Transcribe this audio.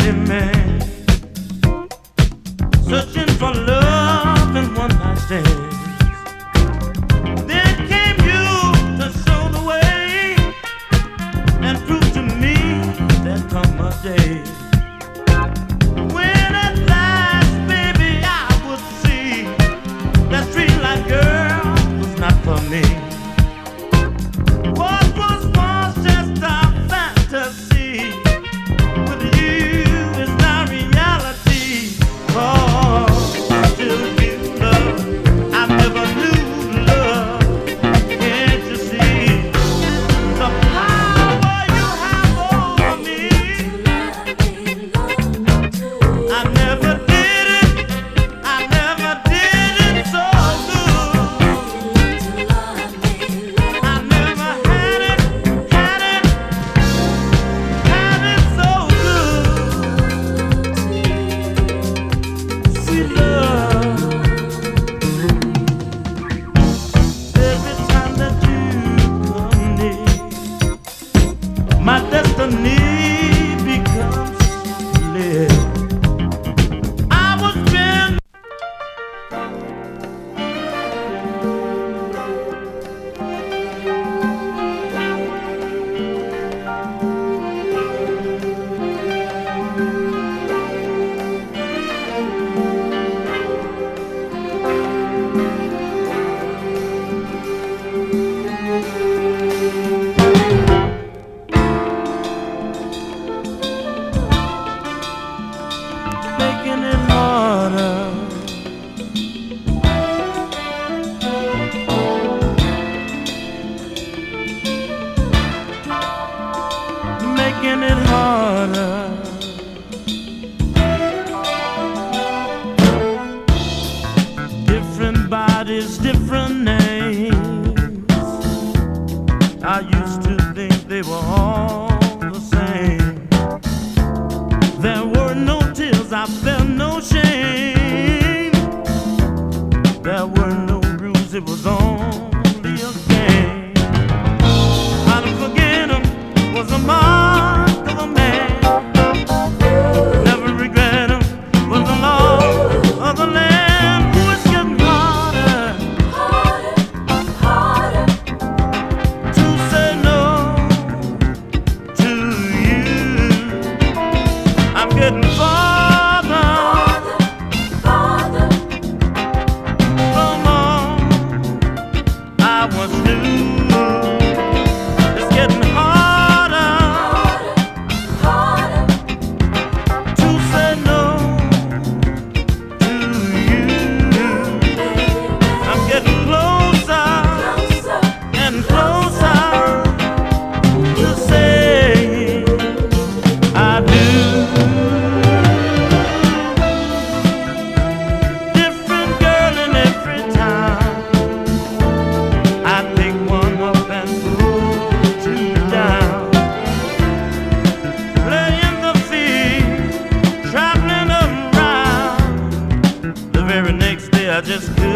many men searching for love and one night stand. Then came you to show the way and prove to me there'd come a day when at last, baby, I would see that street life girl was not for me. What was once just a fantasy with you is now reality. Oh, I still give love. I never knew love. Can't you see the power you have over me? I never did it. I never did it so good. I never had it so good. Sweet love. Every time that you come near, my destiny becomes clear. I was been making it harder. Making it harder. Different bodies, different names. I used to think they were all the same. There were no tears, I felt no shame. There were no rules, it was only a game. How to forget him was a mark of a man. Never regret him was the law of the land. Ooh, it's getting harder to say no to you. I'm getting farther from all I once knew. It's getting harder to say no to you. I'm getting closer and closer to saying I do. Different girl in every town. I pick one up and put two down. Playing the field, traveling around. The very next day I just couldn't